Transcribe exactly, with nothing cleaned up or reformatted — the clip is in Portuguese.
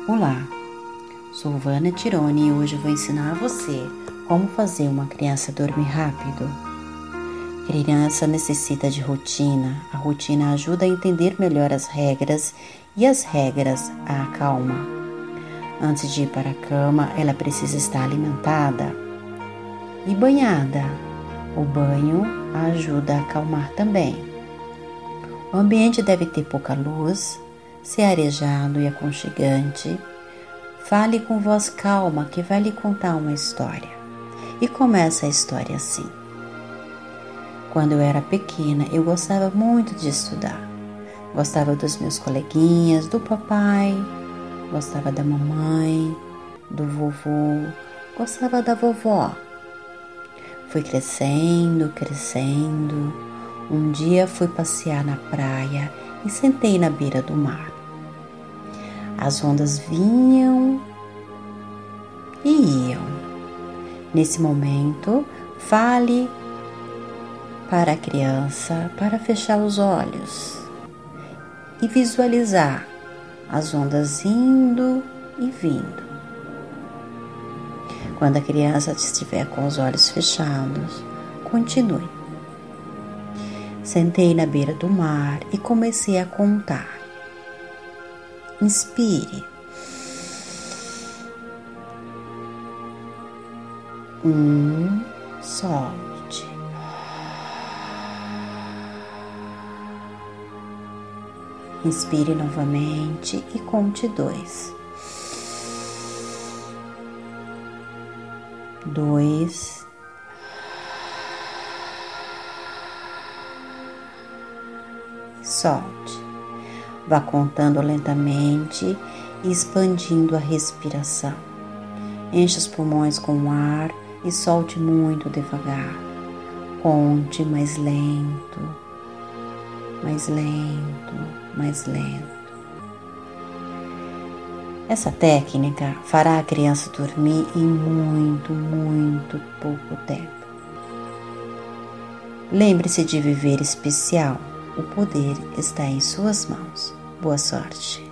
Olá, sou Vana Tironi e hoje vou ensinar a você como fazer uma criança dormir rápido. Criança necessita de rotina, a rotina ajuda a entender melhor as regras e as regras a acalma. Antes de ir para a cama, ela precisa estar alimentada e banhada. O banho a ajuda a acalmar também. O ambiente deve ter pouca luz, ser arejado e aconchegante. Fale com voz calma que vai lhe contar uma história. E começa a história assim. Quando eu era pequena, eu gostava muito de estudar. Gostava dos meus coleguinhas, do papai, gostava da mamãe, do vovô, gostava da vovó. Fui crescendo, crescendo. Um dia fui passear na praia e sentei na beira do mar. As ondas vinham e iam. Nesse momento, fale para a criança para fechar os olhos e visualizar as ondas indo e vindo. Quando a criança estiver com os olhos fechados, continue. Sentei na beira do mar e comecei a contar. Inspire. Um, solte. Inspire novamente e conte dois. Dois. Solte. Vá contando lentamente e expandindo a respiração. Encha os pulmões com ar e solte muito devagar. Conte mais lento, mais lento, mais lento. Essa técnica fará a criança dormir em muito, muito pouco tempo. Lembre-se de viver especial. O poder está em suas mãos. Boa sorte.